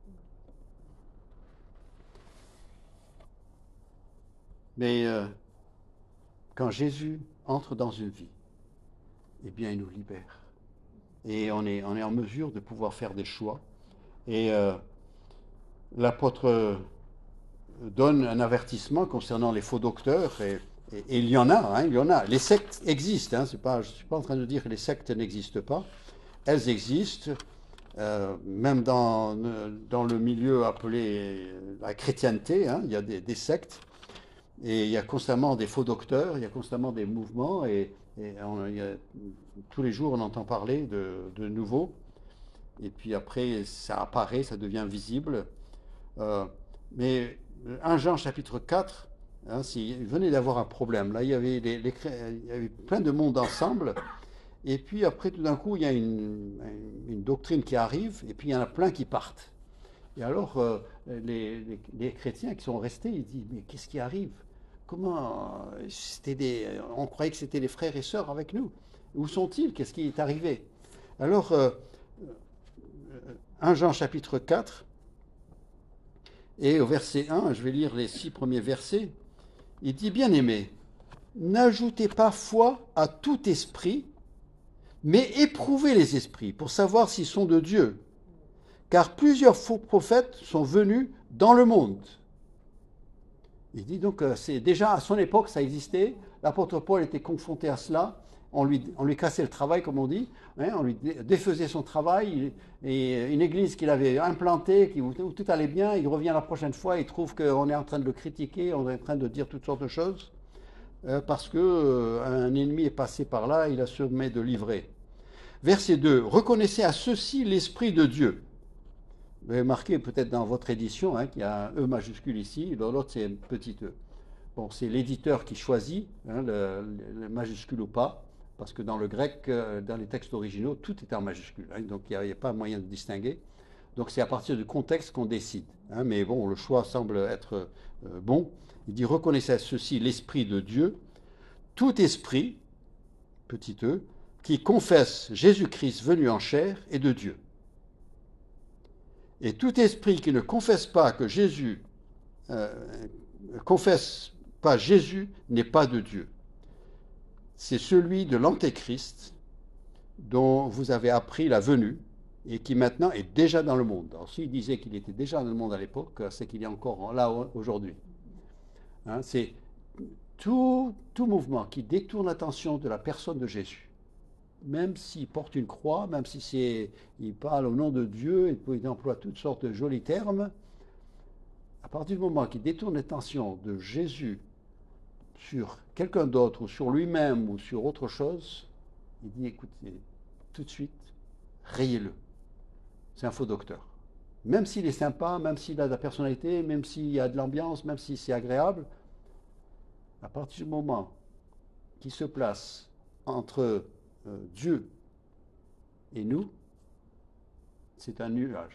Mais euh, quand Jésus entre dans une vie, eh bien il nous libère. Et on est, on est en mesure de pouvoir faire des choix. Et euh, l'apôtre donne un avertissement concernant les faux docteurs, et, et, et il y en a, hein, il y en a. Les sectes existent, hein, c'est pas, je ne suis pas en train de dire que les sectes n'existent pas. Elles existent, euh, même dans, dans le milieu appelé la chrétienté, hein, il y a des, des sectes, et il y a constamment des faux docteurs, il y a constamment des mouvements, et, et on, il y a, tous les jours on entend parler de, de nouveaux, et puis après ça apparaît, ça devient visible. Euh, mais premier Jean chapitre quatre, hein, il venait d'avoir un problème, là il y avait, les, les, il y avait plein de monde ensemble, et puis après tout d'un coup il y a une, une doctrine qui arrive, et puis il y en a plein qui partent. Et alors euh, les, les, les chrétiens qui sont restés, ils disent, mais qu'est-ce qui arrive? Comment c'était des, on croyait que c'était les frères et sœurs avec nous. Où sont-ils? Qu'est-ce qui est arrivé? Alors, euh, premier Jean chapitre quatre, et au verset un, je vais lire les six premiers versets, il dit, bien-aimés, n'ajoutez pas foi à tout esprit, mais éprouvez les esprits pour savoir s'ils sont de Dieu. Car plusieurs faux prophètes sont venus dans le monde. Il dit donc, c'est déjà à son époque, ça existait. L'apôtre Paul était confronté à cela. On lui, on lui cassait le travail, comme on dit. Hein, on lui défaisait son travail. Et une église qu'il avait implantée, où tout allait bien, il revient la prochaine fois, il trouve qu'on est en train de le critiquer, on est en train de dire toutes sortes de choses, euh, parce qu'un euh, ennemi est passé par là, il a sûrement de livrer. Verset deux. Reconnaissez à ceux-ci l'Esprit de Dieu. Vous avez marqué peut-être dans votre édition hein, qu'il y a un E majuscule ici, dans l'autre c'est un petit E. Bon, c'est l'éditeur qui choisit hein, le, le majuscule ou pas, parce que dans le grec, euh, dans les textes originaux, tout est en majuscule, hein, donc il n'y a, a pas moyen de distinguer. Donc c'est à partir du contexte qu'on décide. Hein, mais bon, le choix semble être euh, bon. Il dit, reconnaissez à ceci l'Esprit de Dieu, tout esprit, petit E, qui confesse Jésus-Christ venu en chair est de Dieu. Et tout esprit qui ne confesse pas que Jésus, euh, confesse pas Jésus, n'est pas de Dieu. C'est celui de l'Antéchrist dont vous avez appris la venue et qui maintenant est déjà dans le monde. Alors s'il disait qu'il était déjà dans le monde à l'époque, c'est qu'il est encore là aujourd'hui. Hein, c'est tout, tout mouvement qui détourne l'attention de la personne de Jésus. Même s'il porte une croix, même si c'est, il parle au nom de Dieu, il emploie toutes sortes de jolis termes, à partir du moment qu'il détourne l'attention de Jésus sur quelqu'un d'autre, ou sur lui-même, ou sur autre chose, il dit, écoutez, tout de suite, rayez-le. C'est un faux docteur. Même s'il est sympa, même s'il a de la personnalité, même s'il y a de l'ambiance, même si c'est agréable, à partir du moment qu'il se place entre Euh, Dieu et nous, c'est un nuage.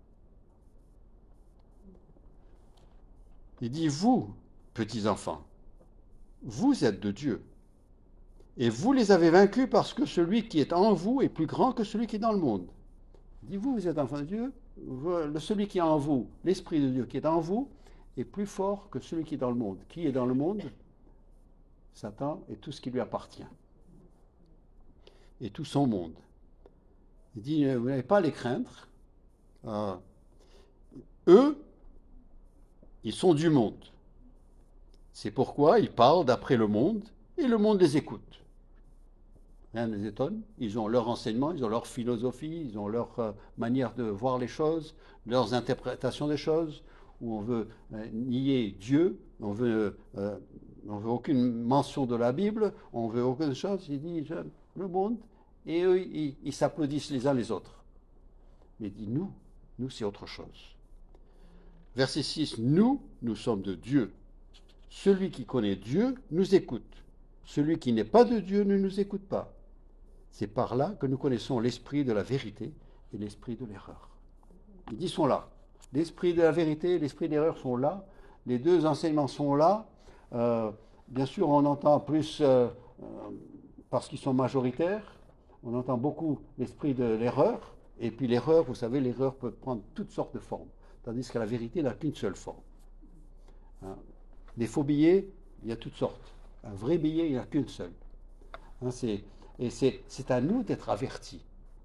Il dit, vous, petits enfants, vous êtes de Dieu, et vous les avez vaincus parce que celui qui est en vous est plus grand que celui qui est dans le monde. Il dit, vous, vous êtes enfant de Dieu, le, celui qui est en vous, l'Esprit de Dieu qui est en vous, est plus fort que celui qui est dans le monde. Qui est dans le monde? Satan et tout ce qui lui appartient. Et tout son monde. Il dit, vous n'avez pas à les craindre. Euh, eux, ils sont du monde. C'est pourquoi ils parlent d'après le monde et le monde les écoute. Rien ne les étonne. Ils ont leur enseignement, ils ont leur philosophie, ils ont leur euh, manière de voir les choses, leurs interprétations des choses, où on veut euh, nier Dieu, on veut, euh, on veut aucune mention de la Bible, on veut aucune chose. Il dit, le monde, et eux, ils, ils s'applaudissent les uns les autres. Mais il dit, nous, nous, c'est autre chose. Verset six, nous, nous sommes de Dieu. Celui qui connaît Dieu nous écoute. Celui qui n'est pas de Dieu ne nous écoute pas. C'est par là que nous connaissons l'esprit de la vérité et l'esprit de l'erreur. Il dit, sont là. L'esprit de la vérité et l'esprit de l'erreur sont là. Les deux enseignements sont là. Euh, bien sûr, on entend plus, euh, euh, parce qu'ils sont majoritaires, on entend beaucoup l'esprit de l'erreur. Et puis l'erreur, vous savez, l'erreur peut prendre toutes sortes de formes. Tandis que la vérité n'a qu'une seule forme. Hein. Des faux billets, il y a toutes sortes. Un vrai billet, il n'y en a qu'une seule. Hein, c'est, et c'est, c'est à nous d'être avertis.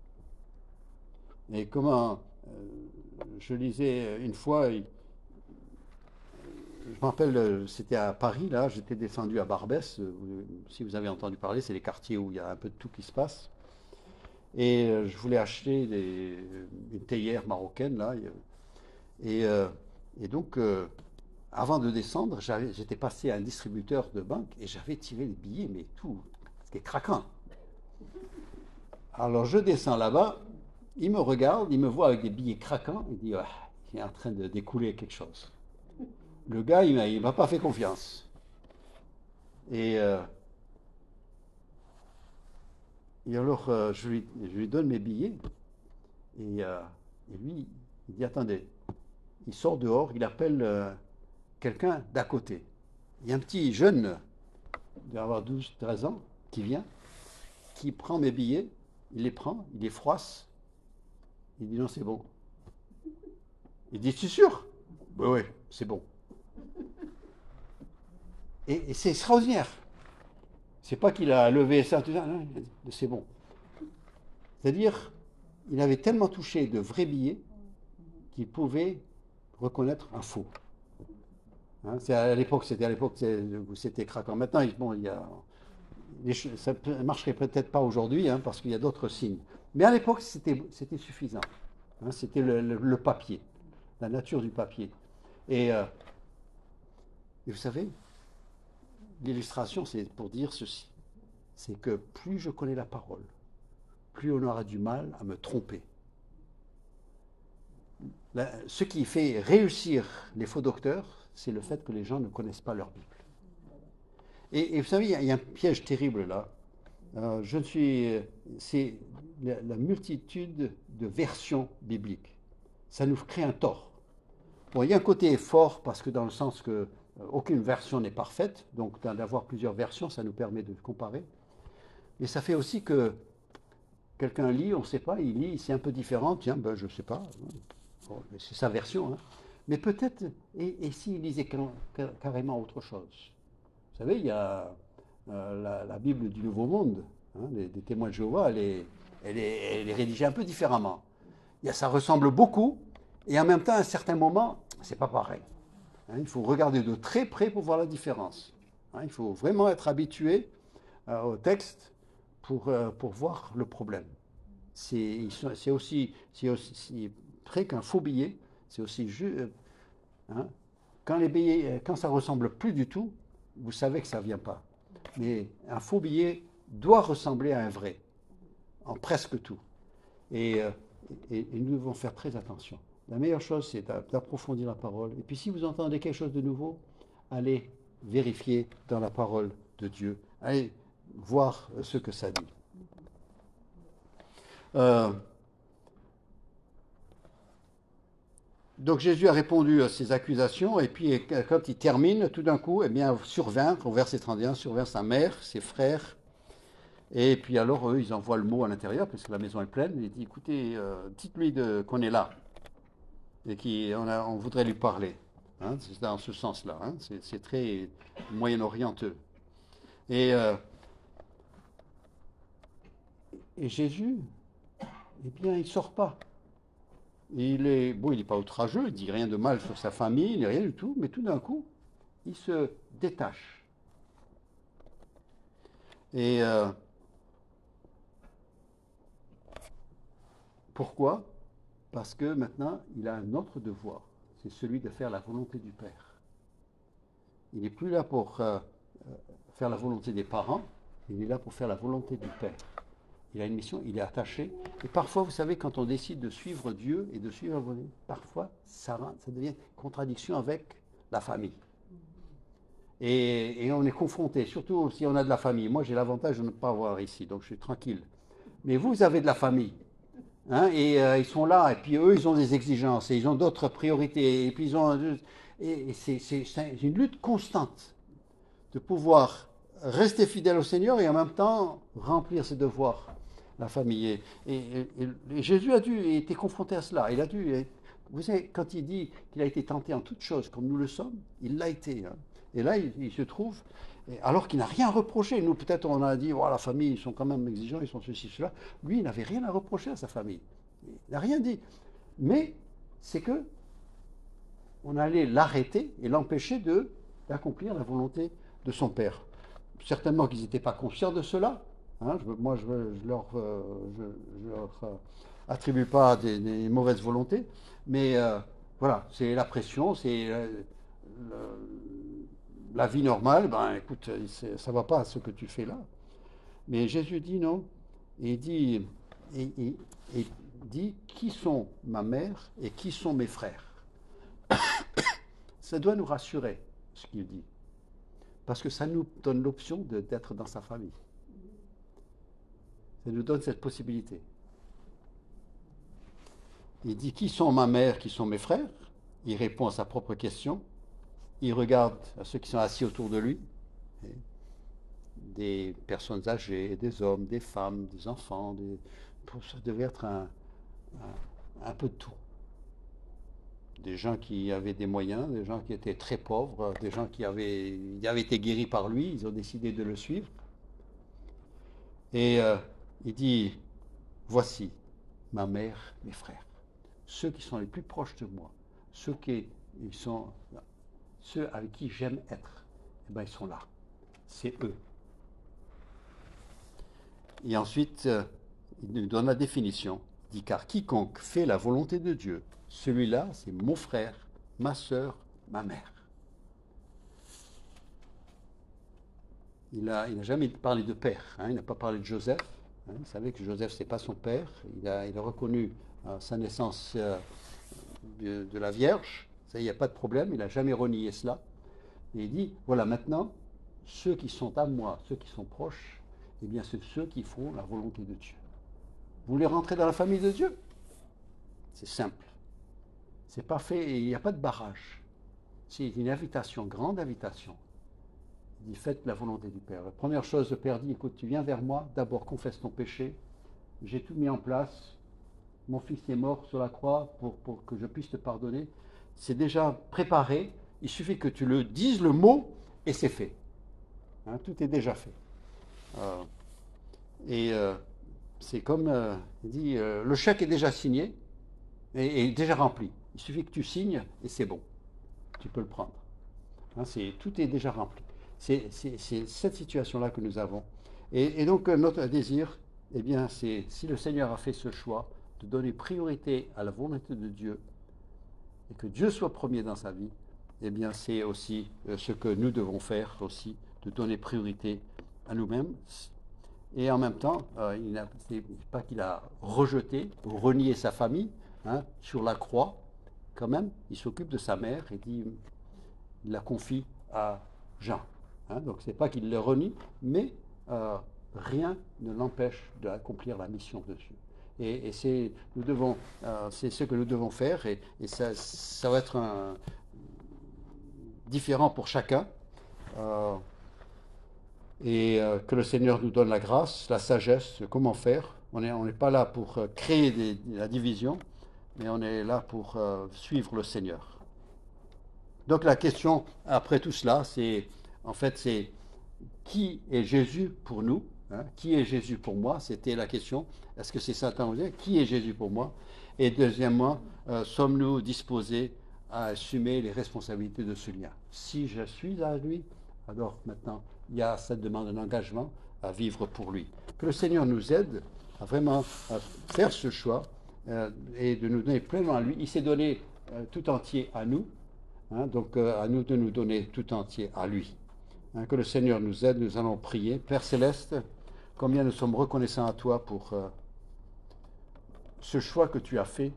Et comment, euh, je lisais une fois, je me rappelle, c'était à Paris, là, j'étais descendu à Barbès. Si vous avez entendu parler, c'est les quartiers où il y a un peu de tout qui se passe. Et euh, je voulais acheter des, une théière marocaine, là. Et, euh, et donc, euh, avant de descendre, j'avais, j'étais passé à un distributeur de banque et j'avais tiré les billets, mais tout, c'était craquant. Alors, je descends là-bas, il me regarde, il me voit avec des billets craquants, il dit, ah, il est en train de découler quelque chose. Le gars, il ne m'a pas fait confiance. Et, euh, et alors, euh, je, lui, je lui donne mes billets, et, euh, et lui, il dit, attendez, il sort dehors, il appelle euh, quelqu'un d'à côté. Il y a un petit jeune, il doit avoir douze treize ans, qui vient, qui prend mes billets, il les prend, il les froisse, il dit non, c'est bon. Il dit, tu es sûr? Oui, oui, c'est bon. Et, et c'est extraordinaire. C'est pas qu'il a levé ça, tout ça, non, c'est bon. C'est-à-dire, il avait tellement touché de vrais billets qu'il pouvait reconnaître un faux. Hein, c'est à l'époque, c'était à l'époque où c'était craquant. Maintenant, bon, il y a, ça ne marcherait peut-être pas aujourd'hui, hein, parce qu'il y a d'autres signes. Mais à l'époque, c'était, c'était suffisant. Hein, c'était le, le, le papier, la nature du papier. Et, euh, et vous savez, l'illustration, c'est pour dire ceci. C'est que plus je connais la parole, plus on aura du mal à me tromper. La, ce qui fait réussir les faux docteurs, c'est le fait que les gens ne connaissent pas leur Bible. Et, et vous savez, il y, a, il y a un piège terrible là. Euh, je ne suis, c'est la, la multitude de versions bibliques. Ça nous crée un tort. Bon, il y a un côté fort parce que dans le sens que euh, aucune version n'est parfaite, donc d'avoir plusieurs versions, ça nous permet de comparer. Mais ça fait aussi que quelqu'un lit, on ne sait pas, il lit, c'est un peu différent, tiens, ben, je ne sais pas. Bon, c'est sa version, hein. Mais peut-être, et, et s'il lisait carrément autre chose? Vous savez, il y a euh, la, la Bible du Nouveau Monde, hein, des, des témoins de Jéhovah, elle est, elle, est, elle est rédigée un peu différemment. Il y a, ça ressemble beaucoup, et en même temps, à un certain moment, c'est pas pareil. Hein, il faut regarder de très près pour voir la différence. Hein, il faut vraiment être habitué euh, au texte pour, euh, pour voir le problème. C'est, c'est aussi, c'est aussi près qu'un faux billet. C'est aussi juste, hein, quand les billets, quand ça ressemble plus du tout, vous savez que ça vient pas. Mais un faux billet doit ressembler à un vrai, en presque tout. Et, et, et nous devons faire très attention. La meilleure chose, c'est d'approfondir la parole. Et puis, si vous entendez quelque chose de nouveau, allez vérifier dans la parole de Dieu. Allez voir ce que ça dit. Euh, Donc Jésus a répondu à ces accusations, et puis quand il termine, tout d'un coup, eh bien, survint, au verset trente et un, survint sa mère, ses frères, Et puis alors, eux, ils envoient le mot à l'intérieur, parce que la maison est pleine. Il dit, écoutez, euh, dites-lui de- qu'on est là et qu'on a- on voudrait lui parler. Hein, c'est dans ce sens-là. Hein, c'est c'est très moyen-orienteux. Et, euh, et Jésus, eh bien, il ne sort pas. Il est, bon, il n'est pas outrageux, il dit rien de mal sur sa famille, il n'est rien du tout, mais tout d'un coup, il se détache. Et euh, pourquoi? Parce que maintenant, il a un autre devoir, c'est celui de faire la volonté du Père. Il n'est plus là pour euh, faire la volonté des parents, il est là pour faire la volonté du Père. Il a une mission, il est attaché. Et parfois, vous savez, quand on décide de suivre Dieu et de suivre la volonté, parfois, ça, ça devient contradiction avec la famille. Et, et on est confronté, surtout si on a de la famille. Moi, j'ai l'avantage de ne pas avoir ici, donc je suis tranquille. Mais vous avez de la famille. Hein, et euh, ils sont là, et puis eux, ils ont des exigences, et ils ont d'autres priorités, et puis ils ont. Et, et c'est, c'est, c'est une lutte constante de pouvoir rester fidèle au Seigneur et en même temps remplir ses devoirs, la famille. Et, et, et, et Jésus a dû, été confronté à cela. Il a dû. Vous savez, quand il dit qu'il a été tenté en toutes choses comme nous le sommes, il l'a été. Hein. Et là, il, il se trouve, alors qu'il n'a rien reproché. Nous, peut-être, on a dit, oh, la famille, ils sont quand même exigeants, ils sont ceci, cela. Lui, il n'avait rien à reprocher à sa famille. Il n'a rien dit. Mais c'est que on allait l'arrêter et l'empêcher de, d'accomplir la volonté de son père. Certainement qu'ils n'étaient pas conscients de cela. Hein, je, moi, je ne leur, euh, je, je leur euh, attribue pas des, des, mauvaises volontés, mais euh, voilà, c'est la pression, c'est euh, le, la vie normale. Ben, écoute, ça ne va pas ce que tu fais là. Mais Jésus dit non. Et il dit, et, et, et dit qui sont ma mère et qui sont mes frères. Ça doit nous rassurer, ce qu'il dit. Parce que ça nous donne l'option de, d'être dans sa famille. Ça nous donne cette possibilité. Il dit qui sont ma mère, qui sont mes frères. Il répond à sa propre question. Il regarde à ceux qui sont assis autour de lui. Des personnes âgées, des hommes, des femmes, des enfants. Des... Ça devait être un, un, un peu de tout. Des gens qui avaient des moyens, des gens qui étaient très pauvres, des gens qui avaient, qui avaient été guéris par lui, ils ont décidé de le suivre. Et euh, il dit, voici ma mère, mes frères, ceux qui sont les plus proches de moi, ceux qui ils sont, ceux avec qui j'aime être, eh ben, ils sont là, c'est eux. Et ensuite, euh, il nous donne la définition, il dit, car quiconque fait la volonté de Dieu, celui-là, c'est mon frère, ma sœur, ma mère. Il n'a il jamais parlé de père, hein, il n'a pas parlé de Joseph. Hein, vous savez que Joseph, ce n'est pas son père. Il a, il a reconnu euh, sa naissance euh, de, de la Vierge. Ça, il n'y a pas de problème, il n'a jamais renié cela. Et il dit, voilà, maintenant, ceux qui sont à moi, ceux qui sont proches, eh bien, c'est ceux qui font la volonté de Dieu. Vous voulez rentrer dans la famille de Dieu? C'est simple. C'est pas fait et il n'y a pas de barrage. C'est une invitation, grande invitation. Il dit, faites la volonté du Père. La première chose, le Père dit, écoute, tu viens vers moi, d'abord confesse ton péché. J'ai tout mis en place. Mon fils est mort sur la croix pour, pour que je puisse te pardonner. C'est déjà préparé. Il suffit que tu le dises le mot et c'est fait. Hein, tout est déjà fait. Euh, et euh, c'est comme, euh, il dit, euh, le chèque est déjà signé et, et déjà rempli. Il suffit que tu signes et c'est bon. Tu peux le prendre. Hein, c'est, tout est déjà rempli. C'est, c'est, c'est cette situation-là que nous avons. Et, et donc, notre désir, eh bien, c'est, si le Seigneur a fait ce choix de donner priorité à la volonté de Dieu, et que Dieu soit premier dans sa vie, eh bien, c'est aussi ce que nous devons faire aussi, de donner priorité à nous-mêmes. Et en même temps, euh, il n'a, c'est pas qu'il a rejeté ou renié sa famille, hein, sur la croix, quand même, il s'occupe de sa mère et dit, il la confie à Jean. Hein, donc c'est pas qu'il le renie, mais euh, rien ne l'empêche d'accomplir la mission de Dieu. Et, et c'est, nous devons, euh, c'est ce que nous devons faire, et, et ça, ça va être un, différent pour chacun. Euh, Et euh, que le Seigneur nous donne la grâce, la sagesse, comment faire. On n'est on n'est pas là pour euh, créer des, la division, mais on est là pour euh, suivre le Seigneur. Donc la question, après tout cela, c'est, en fait, c'est qui est Jésus pour nous, hein? Qui est Jésus pour moi? C'était la question. Est-ce que c'est Satan ou qui est Jésus pour moi? Et deuxièmement, euh, sommes-nous disposés à assumer les responsabilités de ce lien? Si je suis à lui, alors maintenant, il y a cette demande d'un engagement à vivre pour lui. Que le Seigneur nous aide à vraiment à faire ce choix euh, et de nous donner pleinement à lui. Il s'est donné euh, tout entier à nous, hein, donc euh, à nous de nous donner tout entier à lui. Hein, que le Seigneur nous aide, nous allons prier. Père Céleste, combien nous sommes reconnaissants à toi pour euh, ce choix que tu as fait.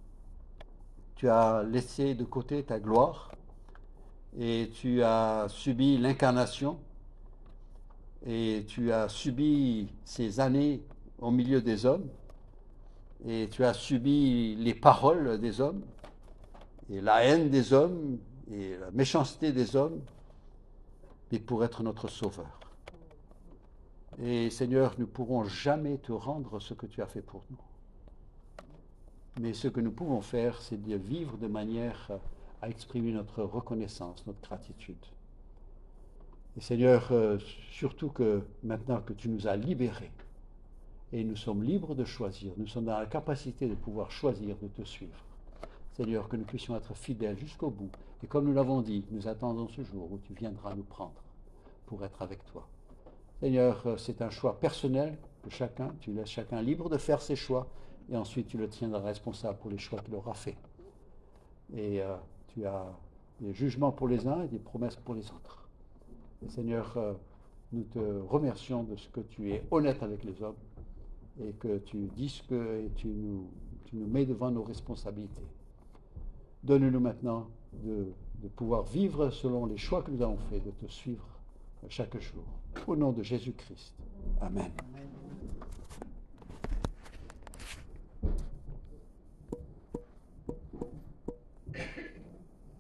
Tu as laissé de côté ta gloire et tu as subi l'incarnation et tu as subi ces années au milieu des hommes et tu as subi les paroles des hommes et la haine des hommes et la méchanceté des hommes, mais pour être notre sauveur. Et Seigneur, nous ne pourrons jamais te rendre ce que tu as fait pour nous. Mais ce que nous pouvons faire, c'est de vivre de manière à exprimer notre reconnaissance, notre gratitude. Et Seigneur, euh, surtout que maintenant que tu nous as libérés, et nous sommes libres de choisir, nous sommes dans la capacité de pouvoir choisir de te suivre. Seigneur, que nous puissions être fidèles jusqu'au bout. Et comme nous l'avons dit, nous attendons ce jour où tu viendras nous prendre pour être avec toi. Seigneur, c'est un choix personnel de chacun. Tu laisses chacun libre de faire ses choix et ensuite tu le tiendras responsable pour les choix qu'il aura faits. Et euh, tu as des jugements pour les uns et des promesses pour les autres. Et Seigneur, euh, nous te remercions de ce que tu es honnête avec les hommes et que tu dis ce que et tu nous, tu nous mets devant nos responsabilités. Donne-nous maintenant de, de pouvoir vivre selon les choix que nous avons faits, de te suivre chaque jour. Au nom de Jésus-Christ. Amen. Amen.